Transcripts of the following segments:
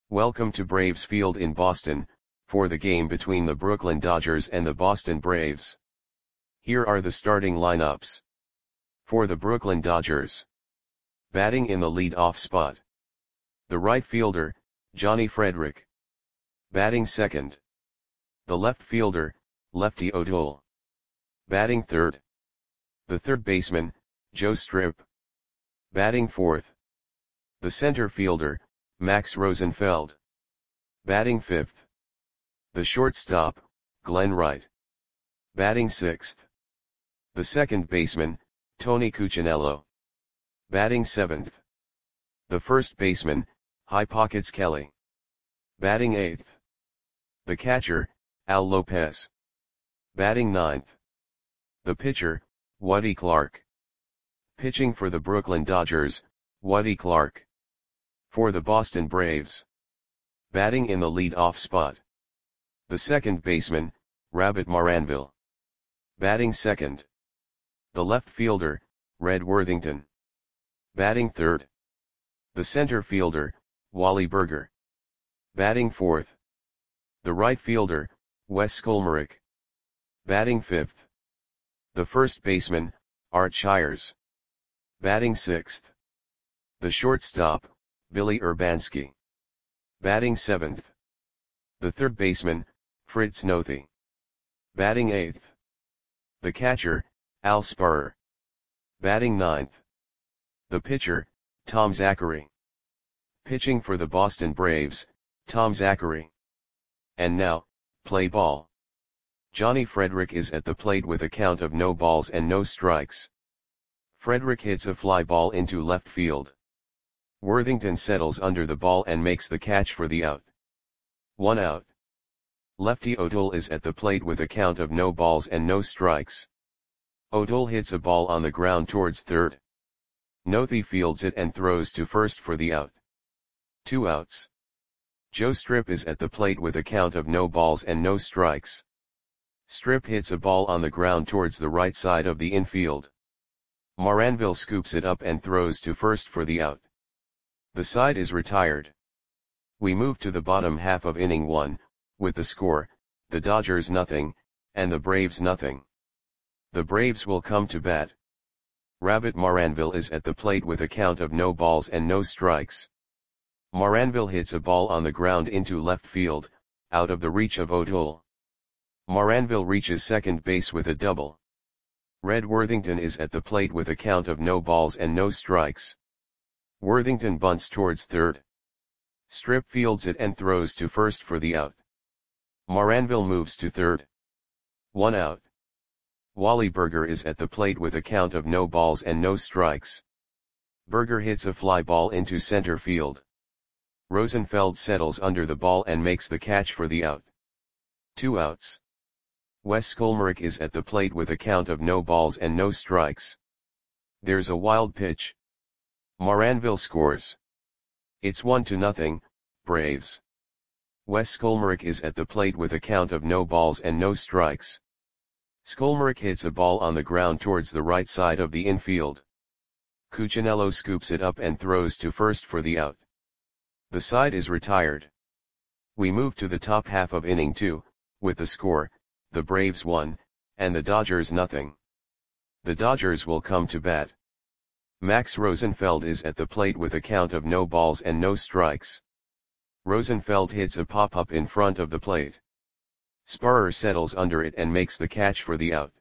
Welcome to Braves Field in Boston, for the game between the Brooklyn Dodgers and the Boston Braves. Here are the starting lineups. For the Brooklyn Dodgers. Batting in the lead-off spot. The right fielder, Johnny Frederick. Batting second. The left fielder, Lefty O'Toole. Batting third. The third baseman, Joe Strip. Batting fourth. The center fielder, Max Rosenfeld. Batting fifth. The shortstop, Glenn Wright. Batting sixth. The second baseman, Tony Cuccinello. Batting seventh. The first baseman, High Pockets Kelly. Batting eighth. The catcher, Al Lopez. Batting ninth. The pitcher, Woody Clark. Pitching for the Brooklyn Dodgers, Woody Clark. For the Boston Braves. Batting in the lead-off spot. The second baseman, Rabbit Maranville. Batting second. The left fielder, Red Worthington. Batting third. The center fielder, Wally Burger. Batting fourth. The right fielder, Wes Skolmerick. Batting fifth. The first baseman, Art Shires. Batting sixth. The shortstop, Billy Urbanski. Batting seventh. The third baseman, Fritz Nothi. Batting eighth. The catcher, Al Sparrer. Batting ninth. The pitcher, Tom Zachary. Pitching for the Boston Braves, Tom Zachary. And now, play ball. Johnny Frederick is at the plate with a count of no balls and no strikes. Frederick hits a fly ball into left field. Worthington settles under the ball and makes the catch for the out. 1 out. Lefty O'Toole is at the plate with a count of no balls and no strikes. O'Toole hits a ball on the ground towards third. Nothi fields it and throws to first for the out. 2 outs. Joe Strip is at the plate with a count of no balls and no strikes. Strip hits a ball on the ground towards the right side of the infield. Maranville scoops it up and throws to first for the out. The side is retired. We move to the bottom half of inning 1, with the score, the Dodgers nothing, and the Braves nothing. The Braves will come to bat. Rabbit Maranville is at the plate with a count of no balls and no strikes. Maranville hits a ball on the ground into left field, out of the reach of O'Toole. Maranville reaches second base with a double. Red Worthington is at the plate with a count of no balls and no strikes. Worthington bunts towards third. Strip fields it and throws to first for the out. Maranville moves to third. 1 out. Wally Burger is at the plate with a count of no balls and no strikes. Burger hits a fly ball into center field. Rosenfeld settles under the ball and makes the catch for the out. 2 outs. Wes Skolmerick is at the plate with a count of no balls and no strikes. There's a wild pitch. Maranville scores. It's 1-0, Braves. Wes Skolmerick is at the plate with a count of no balls and no strikes. Skolmerick hits a ball on the ground towards the right side of the infield. Cuccinello scoops it up and throws to first for the out. The side is retired. We move to the top half of inning 2, with the score, the Braves 1, and the Dodgers nothing. The Dodgers will come to bat. Max Rosenfeld is at the plate with a count of no balls and no strikes. Rosenfeld hits a pop-up in front of the plate. Sparrer settles under it and makes the catch for the out.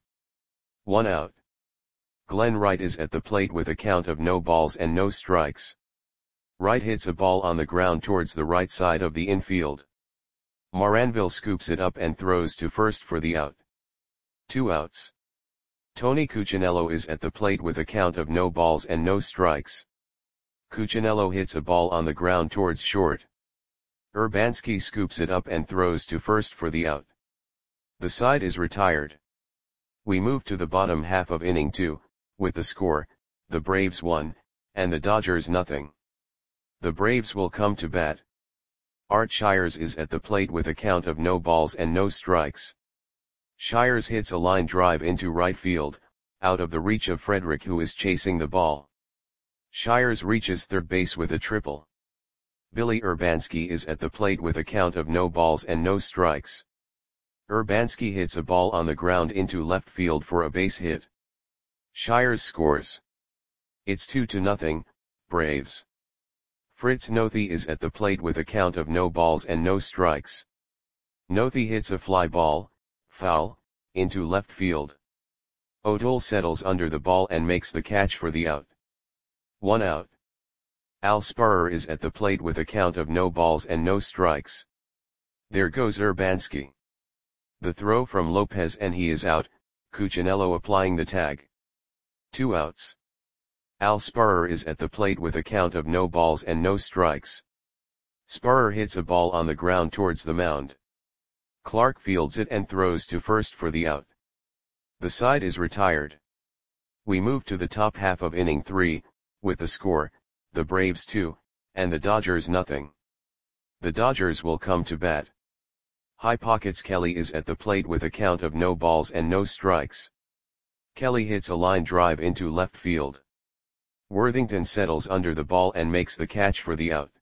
1 out. Glenn Wright is at the plate with a count of no balls and no strikes. Wright hits a ball on the ground towards the right side of the infield. Maranville scoops it up and throws to first for the out. 2 outs. Tony Cuccinello is at the plate with a count of no balls and no strikes. Cuccinello hits a ball on the ground towards short. Urbanski scoops it up and throws to first for the out. The side is retired. We move to the bottom half of inning 2, with the score, the Braves 1, and the Dodgers nothing. The Braves will come to bat. Art Shires is at the plate with a count of no balls and no strikes. Shires hits a line drive into right field, out of the reach of Frederick, who is chasing the ball. Shires reaches third base with a triple. Billy Urbanski is at the plate with a count of no balls and no strikes. Urbanski hits a ball on the ground into left field for a base hit. Shires scores. It's 2-0, Braves. Fritz Nothi is at the plate with a count of no balls and no strikes. Nothi hits a fly ball, foul, into left field. O'Toole settles under the ball and makes the catch for the out. 1 out. Al Sparrer is at the plate with a count of no balls and no strikes. There goes Urbanski. The throw from Lopez and he is out, Cuccinello applying the tag. 2 outs. Al Sparrer is at the plate with a count of no balls and no strikes. Sparrer hits a ball on the ground towards the mound. Clark fields it and throws to first for the out. The side is retired. We move to the top half of inning 3, with the score, the Braves 2, and the Dodgers nothing. The Dodgers will come to bat. High Pockets Kelly is at the plate with a count of no balls and no strikes. Kelly hits a line drive into left field. Worthington settles under the ball and makes the catch for the out.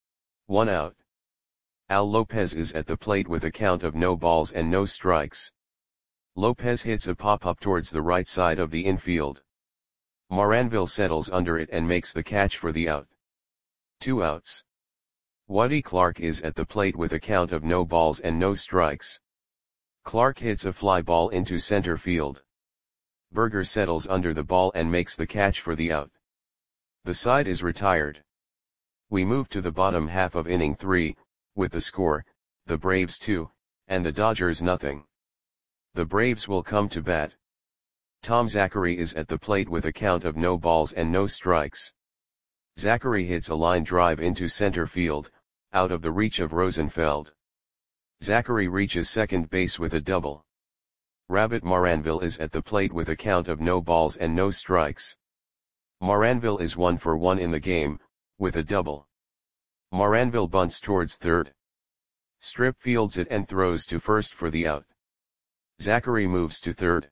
1 out. Al Lopez is at the plate with a count of no balls and no strikes. Lopez hits a pop-up towards the right side of the infield. Moranville settles under it and makes the catch for the out. 2 outs. Waddy Clark is at the plate with a count of no balls and no strikes. Clark hits a fly ball into center field. Berger settles under the ball and makes the catch for the out. The side is retired. We move to the bottom half of inning 3, with the score, the Braves 2, and the Dodgers nothing. The Braves will come to bat. Tom Zachary is at the plate with a count of no balls and no strikes. Zachary hits a line drive into center field, out of the reach of Rosenfeld. Zachary reaches second base with a double. Rabbit Moranville is at the plate with a count of no balls and no strikes. Moranville is 1 for 1 in the game, with a double. Moranville bunts towards third. Strip fields it and throws to first for the out. Zachary moves to third.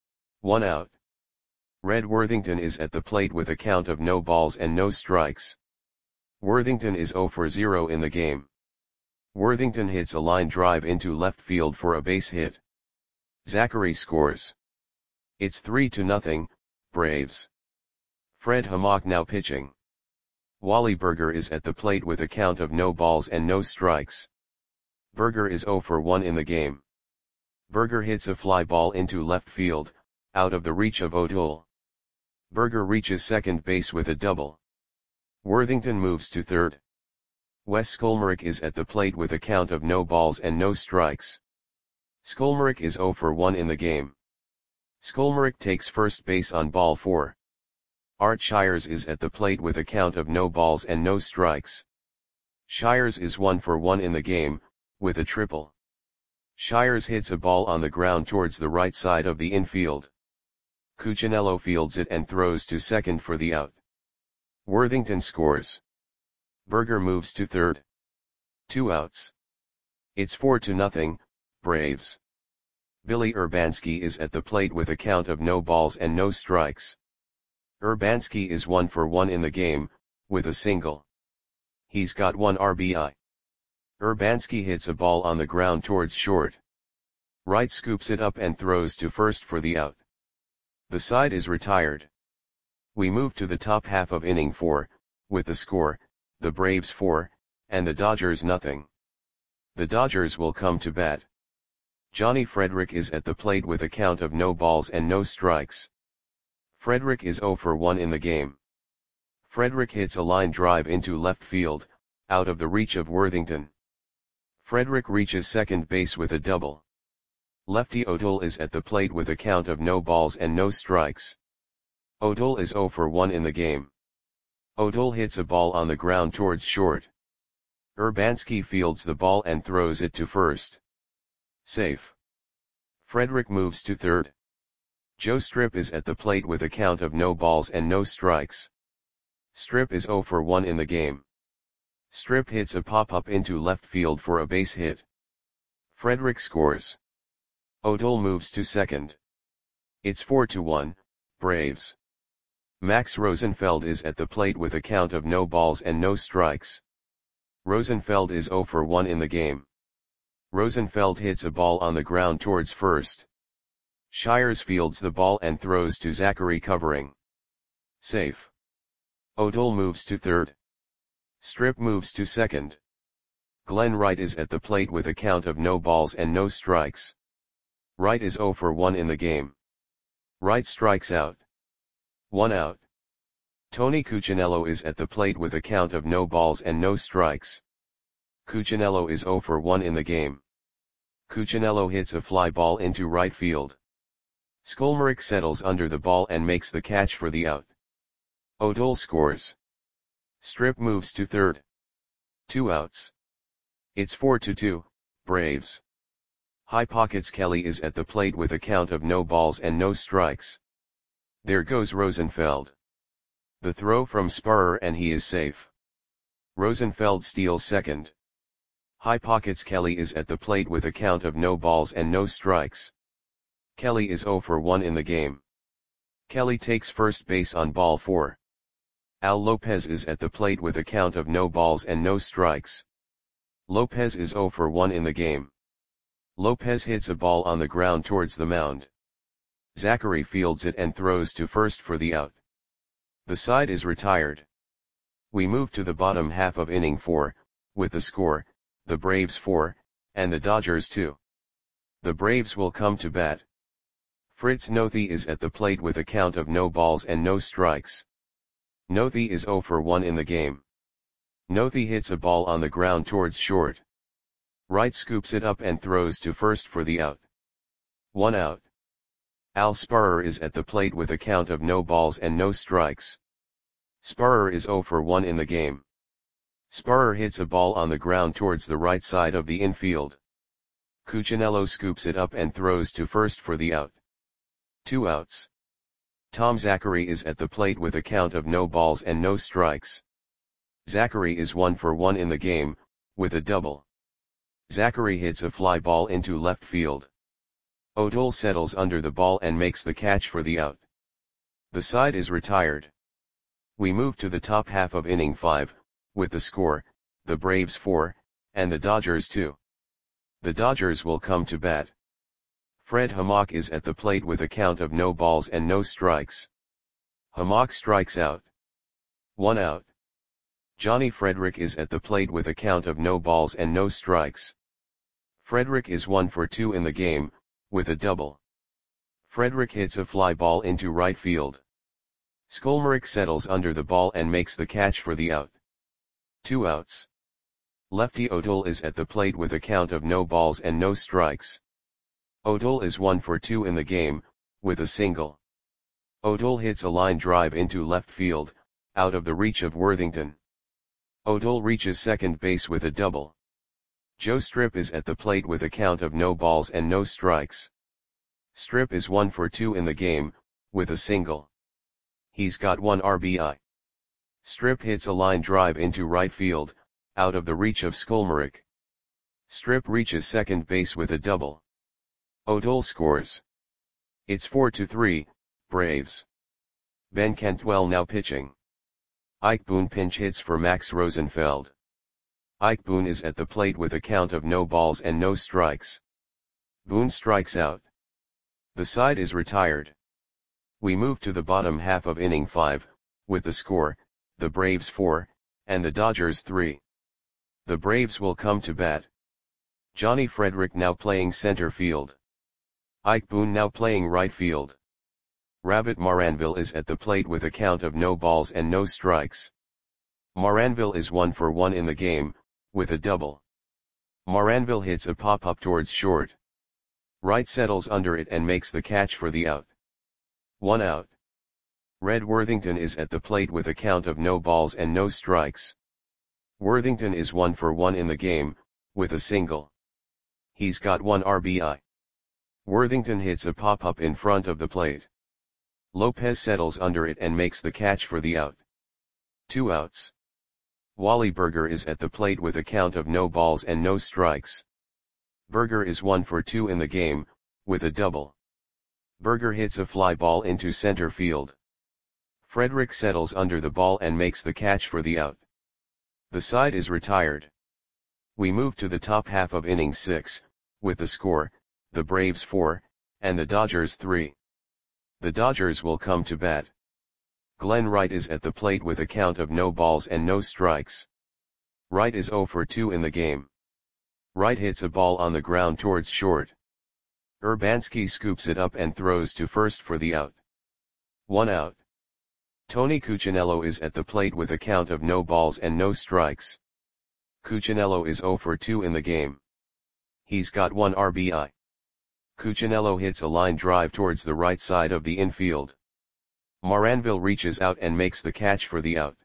1 out. Red Worthington is at the plate with a count of no balls and no strikes. Worthington is 0 for 0 in the game. Worthington hits a line drive into left field for a base hit. Zachary scores. It's 3-0, Braves. Fred Hammock now pitching. Wally Berger is at the plate with a count of no balls and no strikes. Berger is 0 for 1 in the game. Berger hits a fly ball into left field, out of the reach of O'Toole. Berger reaches second base with a double. Worthington moves to third. Wes Skolmerick is at the plate with a count of no balls and no strikes. Skolmerick is 0 for 1 in the game. Skolmerick takes first base on ball 4. Art Shires is at the plate with a count of no balls and no strikes. Shires is 1 for 1 in the game, with a triple. Shires hits a ball on the ground towards the right side of the infield. Cuccinello fields it and throws to second for the out. Worthington scores. Berger moves to third. 2 outs. It's 4-0, Braves. Billy Urbanski is at the plate with a count of no balls and no strikes. Urbanski is 1 for 1 in the game, with a single. He's got 1 RBI. Urbanski hits a ball on the ground towards short. Wright scoops it up and throws to first for the out. The side is retired. We move to the top half of inning 4, with the score, the Braves 4, and the Dodgers nothing. The Dodgers will come to bat. Johnny Frederick is at the plate with a count of no balls and no strikes. Frederick is 0 for 1 in the game. Frederick hits a line drive into left field, out of the reach of Worthington. Frederick reaches second base with a double. Lefty O'Toole is at the plate with a count of no balls and no strikes. O'Toole is 0 for 1 in the game. O'Toole hits a ball on the ground towards short. Urbanski fields the ball and throws it to first. Safe. Frederick moves to third. Joe Strip is at the plate with a count of no balls and no strikes. Strip is 0 for 1 in the game. Strip hits a pop-up into left field for a base hit. Frederick scores. O'Toole moves to second. It's 4-1, Braves. Max Rosenfeld is at the plate with a count of no balls and no strikes. Rosenfeld is 0 for 1 in the game. Rosenfeld hits a ball on the ground towards first. Shires fields the ball and throws to Zachary covering. Safe. O'Toole moves to third. Strip moves to second. Glenn Wright is at the plate with a count of no balls and no strikes. Wright is 0 for 1 in the game. Wright strikes out. 1 out. Tony Cuccinello is at the plate with a count of no balls and no strikes. Cuccinello is 0 for 1 in the game. Cuccinello hits a fly ball into right field. Skolmarek settles under the ball and makes the catch for the out. O'Toole scores. Strip moves to third. 2 outs. It's 4-2, Braves. High Pockets Kelly is at the plate with a count of no balls and no strikes. There goes Rosenfeld. The throw from Sparrer and he is safe. Rosenfeld steals second. High Pockets Kelly is at the plate with a count of no balls and no strikes. Kelly is 0 for 1 in the game. Kelly takes first base on ball 4. Al Lopez is at the plate with a count of no balls and no strikes. Lopez is 0 for 1 in the game. Lopez hits a ball on the ground towards the mound. Zachary fields it and throws to first for the out. The side is retired. We move to the bottom half of inning 4, with the score, the Braves 4, and the Dodgers 2. The Braves will come to bat. Fritz Nothey is at the plate with a count of no balls and no strikes. Nothey is 0 for 1 in the game. Nothey hits a ball on the ground towards short. Wright scoops it up and throws to first for the out. 1 out. Al Sparrer is at the plate with a count of no balls and no strikes. Sparrer is 0 for 1 in the game. Sparrer hits a ball on the ground towards the right side of the infield. Cuccinello scoops it up and throws to first for the out. 2 outs. Tom Zachary is at the plate with a count of no balls and no strikes. Zachary is 1 for 1 in the game, with a double. Zachary hits a fly ball into left field. O'Toole settles under the ball and makes the catch for the out. The side is retired. We move to the top half of inning 5, with the score, the Braves 4, and the Dodgers 2. The Dodgers will come to bat. Fred Hammock is at the plate with a count of no balls and no strikes. Hammock strikes out. 1 out. Johnny Frederick is at the plate with a count of no balls and no strikes. Frederick is 1 for 2 in the game, with a double. Frederick hits a fly ball into right field. Skolmarek settles under the ball and makes the catch for the out. 2 outs. Lefty O'Toole is at the plate with a count of no balls and no strikes. O'Toole is 1 for 2 in the game, with a single. O'Toole hits a line drive into left field, out of the reach of Worthington. O'Toole reaches second base with a double. Joe Strip is at the plate with a count of no balls and no strikes. Strip is 1 for 2 in the game, with a single. He's got 1 RBI. Strip hits a line drive into right field, out of the reach of Skolmarek. Strip reaches second base with a double. O'Toole scores. It's 4-3, Braves. Ben Cantwell now pitching. Ike Boone pinch hits for Max Rosenfeld. Ike Boone is at the plate with a count of no balls and no strikes. Boone strikes out. The side is retired. We move to the bottom half of inning 5, with the score, the Braves 4, and the Dodgers 3. The Braves will come to bat. Johnny Frederick now playing center field. Ike Boone now playing right field. Rabbit Maranville is at the plate with a count of no balls and no strikes. Maranville is 1 for 1 in the game, with a double. Maranville hits a pop-up towards short. Wright settles under it and makes the catch for the out. 1 out. Red Worthington is at the plate with a count of no balls and no strikes. Worthington is 1 for 1 in the game, with a single. He's got 1 RBI. Worthington hits a pop-up in front of the plate. Lopez settles under it and makes the catch for the out. 2 outs. Wally Berger is at the plate with a count of no balls and no strikes. Berger is 1 for 2 in the game, with a double. Berger hits a fly ball into center field. Frederick settles under the ball and makes the catch for the out. The side is retired. We move to the top half of inning 6, with the score, the Braves 4, and the Dodgers 3. The Dodgers will come to bat. Glenn Wright is at the plate with a count of no balls and no strikes. Wright is 0 for 2 in the game. Wright hits a ball on the ground towards short. Urbanski scoops it up and throws to first for the out. 1 out. Tony Cuccinello is at the plate with a count of no balls and no strikes. Cuccinello is 0 for 2 in the game. He's got 1 RBI. Cuccinello hits a line drive towards the right side of the infield. Maranville reaches out and makes the catch for the out.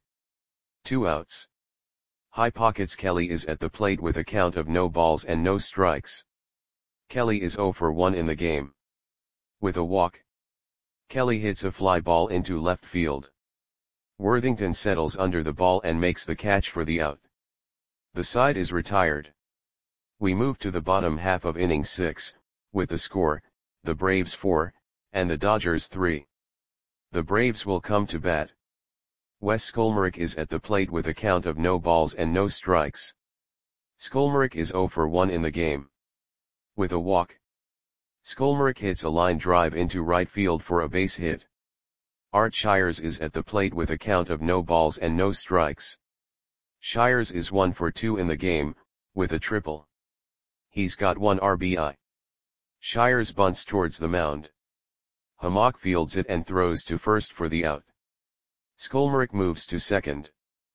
2 outs. High Pockets Kelly is at the plate with a count of no balls and no strikes. Kelly is 0 for 1 in the game. With a walk, Kelly hits a fly ball into left field. Worthington settles under the ball and makes the catch for the out. The side is retired. We move to the bottom half of inning 6, with the score, the Braves 4, and the Dodgers 3. The Braves will come to bat. Wes Skolmarek is at the plate with a count of no balls and no strikes. Skolmarek is 0 for 1 in the game. With a walk, Skolmarek hits a line drive into right field for a base hit. Art Shires is at the plate with a count of no balls and no strikes. Shires is 1 for 2 in the game, with a triple. He's got 1 RBI. Shires bunts towards the mound. Hammock fields it and throws to first for the out. Skolmarek moves to second.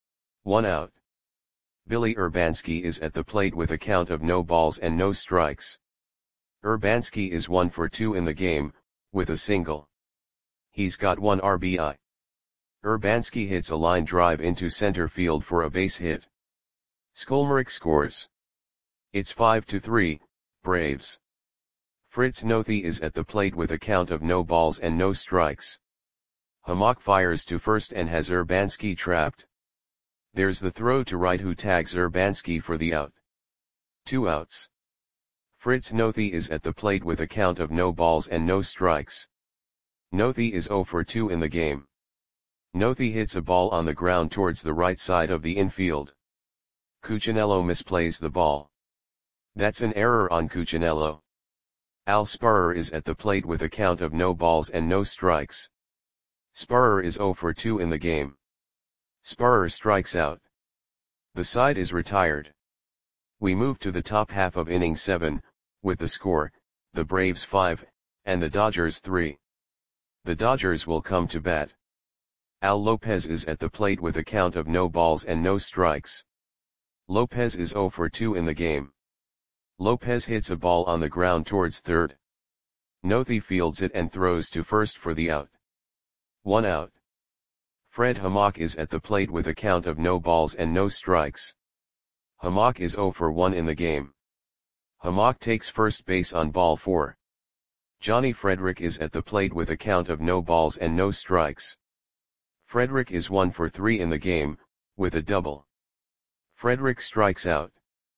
1 out. Billy Urbanski is at the plate with a count of no balls and no strikes. Urbanski is 1 for 2 in the game, with a single. He's got 1 RBI. Urbanski hits a line drive into center field for a base hit. Skolmarek scores. It's 5-3, Braves. Fritz Nothi is at the plate with a count of no balls and no strikes. Hammock fires to first and has Urbanski trapped. There's the throw to right who tags Urbanski for the out. 2 outs. Fritz Nothi is at the plate with a count of no balls and no strikes. Nothi is 0 for 2 in the game. Nothi hits a ball on the ground towards the right side of the infield. Cuccinello misplays the ball. That's an error on Cuccinello. Al Sparrer is at the plate with a count of no balls and no strikes. Sparrer is 0 for 2 in the game. Sparrer strikes out. The side is retired. We move to the top half of inning 7, with the score, the Braves 5, and the Dodgers 3. The Dodgers will come to bat. Al Lopez is at the plate with a count of no balls and no strikes. Lopez is 0 for 2 in the game. Lopez hits a ball on the ground towards third. Nothi fields it and throws to first for the out. 1 out. Fred Hammock is at the plate with a count of no balls and no strikes. Hammock is 0 for 1 in the game. Hammock takes first base on ball 4. Johnny Frederick is at the plate with a count of no balls and no strikes. Frederick is 1 for 3 in the game, with a double. Frederick strikes out.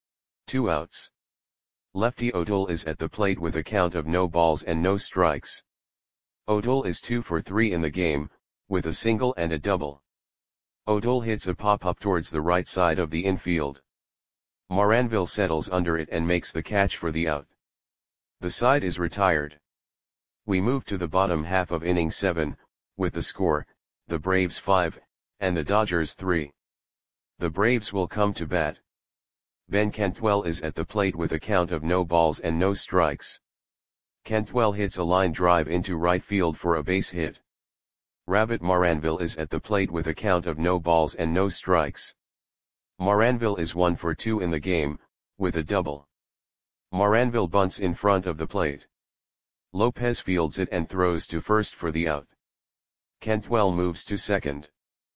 2 outs. Lefty O'Toole is at the plate with a count of no balls and no strikes. O'Toole is 2 for 3 in the game, with a single and a double. O'Toole hits a pop-up towards the right side of the infield. Maranville settles under it and makes the catch for the out. The side is retired. We move to the bottom half of inning 7, with the score, the Braves 5, and the Dodgers 3. The Braves will come to bat. Ben Cantwell is at the plate with a count of no balls and no strikes. Cantwell hits a line drive into right field for a base hit. Rabbit Maranville is at the plate with a count of no balls and no strikes. Maranville is 1 for 2 in the game, with a double. Maranville bunts in front of the plate. Lopez fields it and throws to first for the out. Cantwell moves to second.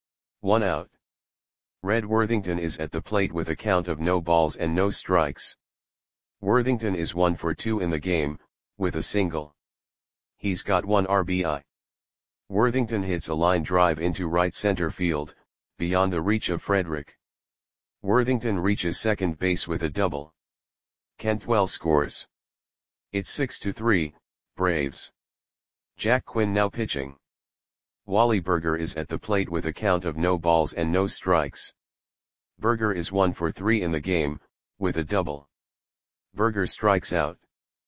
1 out. Red Worthington is at the plate with a count of no balls and no strikes. Worthington is 1 for 2 in the game, with a single. He's got 1 RBI. Worthington hits a line drive into right center field, beyond the reach of Frederick. Worthington reaches second base with a double. Cantwell scores. It's 6-3, Braves. Jack Quinn now pitching. Wally Berger is at the plate with a count of no balls and no strikes. Berger is 1 for 3 in the game, with a double. Berger strikes out.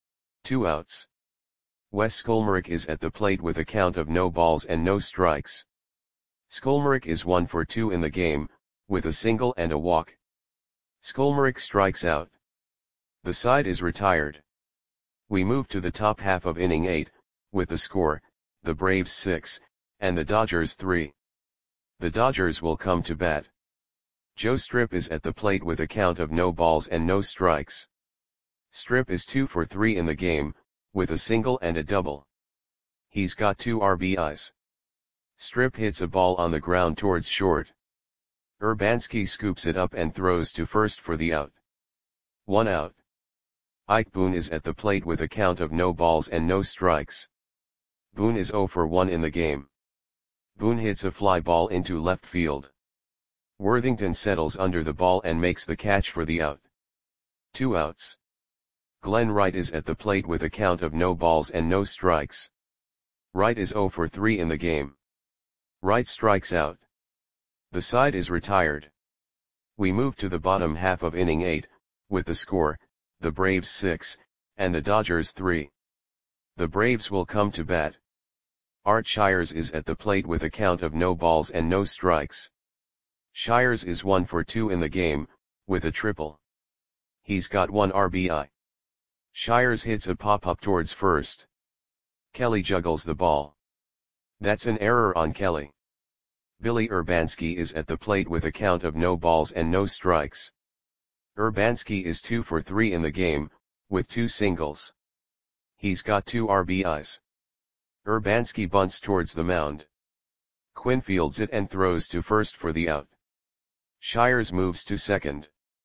2 outs. Wes Skolmarek is at the plate with a count of no balls and no strikes. Skolmarek is 1 for 2 in the game, with a single and a walk. Skolmarek strikes out. The side is retired. We move to the top half of inning 8, with the score, the Braves 6, and the Dodgers 3. The Dodgers will come to bat. Joe Strip is at the plate with a count of no balls and no strikes. Strip is 2 for 3 in the game, with a single and a double. He's got 2 RBIs. Strip hits a ball on the ground towards short. Urbanski scoops it up and throws to first for the out. 1 out. Ike Boone is at the plate with a count of no balls and no strikes. Boone is 0 for 1 in the game. Boone hits a fly ball into left field. Worthington settles under the ball and makes the catch for the out. 2 outs. Glenn Wright is at the plate with a count of no balls and no strikes. Wright is 0 for 3 in the game. Wright strikes out. The side is retired. We move to the bottom half of inning 8, with the score, the Braves 6, and the Dodgers 3. The Braves will come to bat. Art Shires is at the plate with a count of no balls and no strikes. Shires is 1 for 2 in the game, with a triple. He's got 1 RBI. Shires hits a pop-up towards first. Kelly juggles the ball. That's an error on Kelly. Billy Urbanski is at the plate with a count of no balls and no strikes. Urbanski is 2 for 3 in the game, with 2 singles. He's got 2 RBIs. Urbanski bunts towards the mound. Quinn fields it and throws to first for the out. Shires moves to second.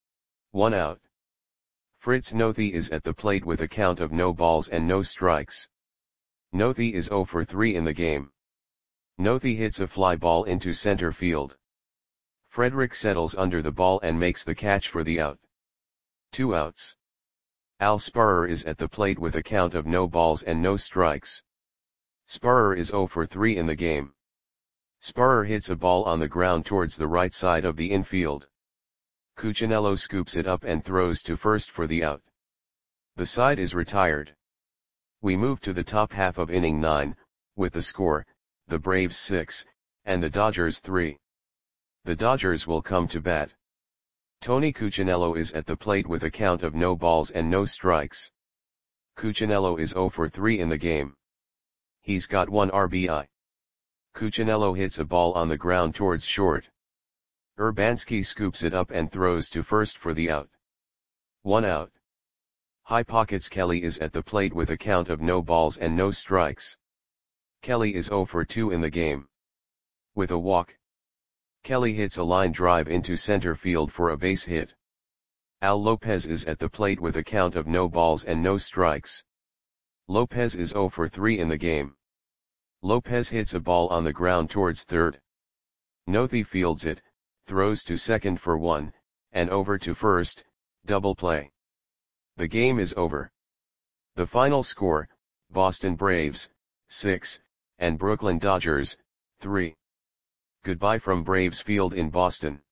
1 out. Fritz Nothi is at the plate with a count of no balls and no strikes. Nothi is 0 for 3 in the game. Nothi hits a fly ball into center field. Frederick settles under the ball and makes the catch for the out. 2 outs. Al Sparrer is at the plate with a count of no balls and no strikes. Sparrer is 0 for 3 in the game. Sparrer hits a ball on the ground towards the right side of the infield. Cuccinello scoops it up and throws to first for the out. The side is retired. We move to the top half of inning 9, with the score, the Braves 6, and the Dodgers 3. The Dodgers will come to bat. Tony Cuccinello is at the plate with a count of no balls and no strikes. Cuccinello is 0 for 3 in the game. He's got 1 RBI. Cuccinello hits a ball on the ground towards short. Urbanski scoops it up and throws to first for the out. 1 out. High Pockets Kelly is at the plate with a count of no balls and no strikes. Kelly is 0 for 2 in the game. With a walk. Kelly hits a line drive into center field for a base hit. Al Lopez is at the plate with a count of no balls and no strikes. Lopez is 0 for 3 in the game. Lopez hits a ball on the ground towards third. Nothi fields it, throws to second for 1, and over to first, double play. The game is over. The final score, Boston Braves, 6, and Brooklyn Dodgers, 3. Goodbye from Braves Field in Boston.